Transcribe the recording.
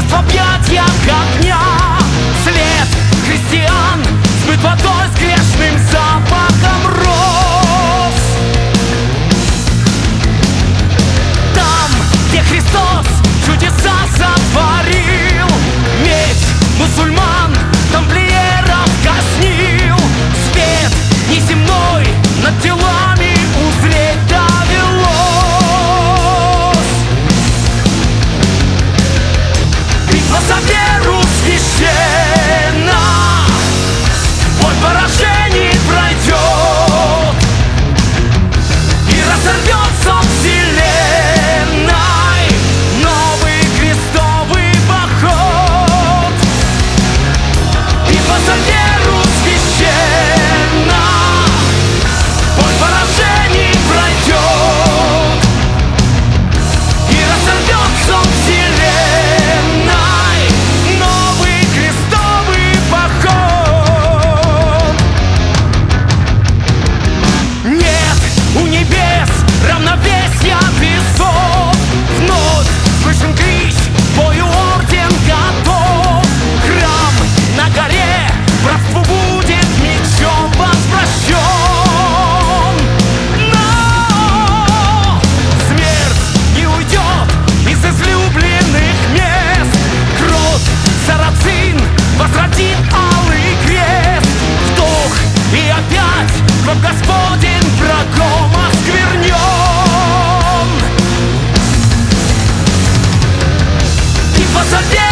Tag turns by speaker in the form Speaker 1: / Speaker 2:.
Speaker 1: в объятиях огня. След христиан смыт водой с грешным запахом роз. Там, где Христос чудеса сотворил, меч мусульман тамплиеров казнил. Свет неземной над телами узреть довелось. Битва за веру священна, боль поражений пройдет и разорвется вселенной новый крестовый поход. Битва за веру священна, боль поражений пройдет и разорвется вселенной новый крестовый поход. Нет у небес равновесия весов. Вновь слышен клич, бою орден готов. Храм на горе братству будет мечом возвращен. Но смерть не уйдет из излюбленных мест. Кровь сарацин возродит алый крест. Вдох и опять гроб Господень врагом осквернен. Битва за веру